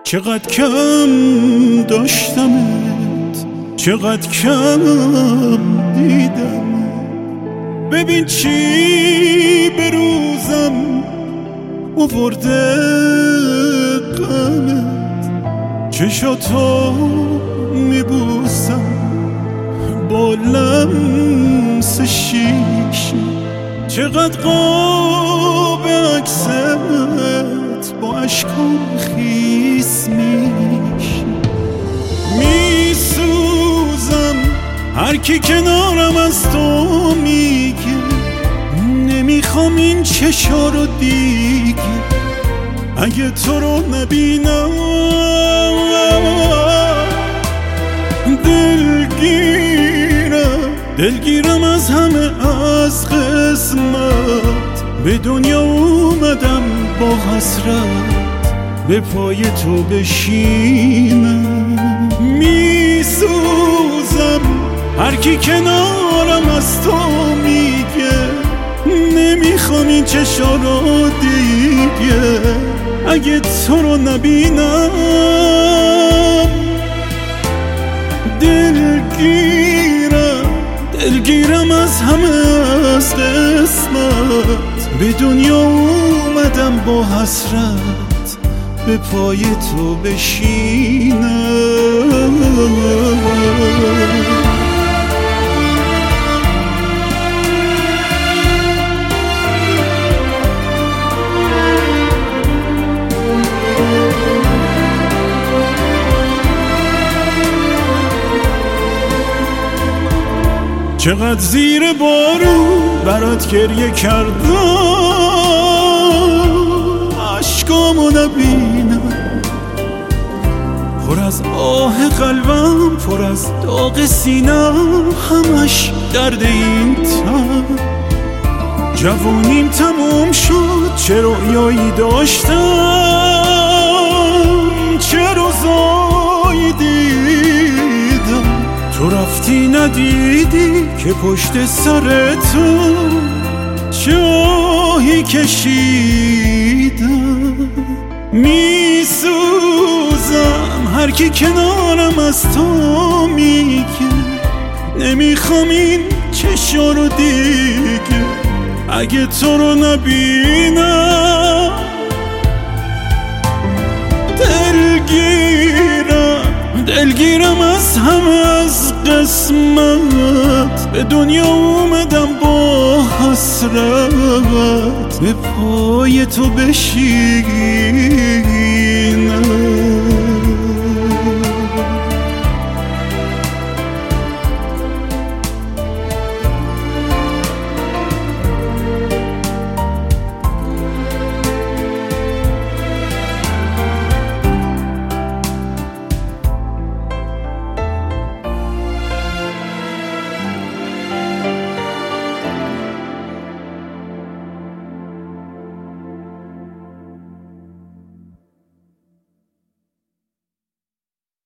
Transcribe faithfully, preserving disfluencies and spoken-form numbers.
چقدر کم داشتمت، چقدر کم دیدم. ببین چی به روزم آورده غمت، چشاتو میبوسم با لمس شیشه. چقدر قاب عکست با اشکام خیس میشه. میسوزم هر کی کنارم از تو میگه نمیخوام این چشا رو دیگه. اگه تو رو نبینم دلگیرم، دلگیرم از همه از قسمت. به دنیا اومدم با حسرت به پای تو بشینم. میسوزم هر کی کنارم از تو میگه نمیخوام این چشا رو دیگه. اگه تو رو نبینم دلگیرم، دلگیرم از همه از قسمت. به دنیا اومدم با حسرت به پای تو بشینم. چقدر زیر بارون برات گریه کردم، عشقامو نبینم. پر از آه قلبم، پر از داغ سینم، همش درد این تن. جوانیم تموم شد، چه رویایی داشتم، چه روزایی دیدم. تو رفتی ندیدی که پشت سر تو چاهی کشیدم. میسوزم هر کی کنارم از تو میگه نمیخوام این چشا رو دیگه. اگه تو رو نبینم دلگیرم، دلگیرم از همه از قسمت. به دنیا اومدم با حسرت به پای تو بشینم.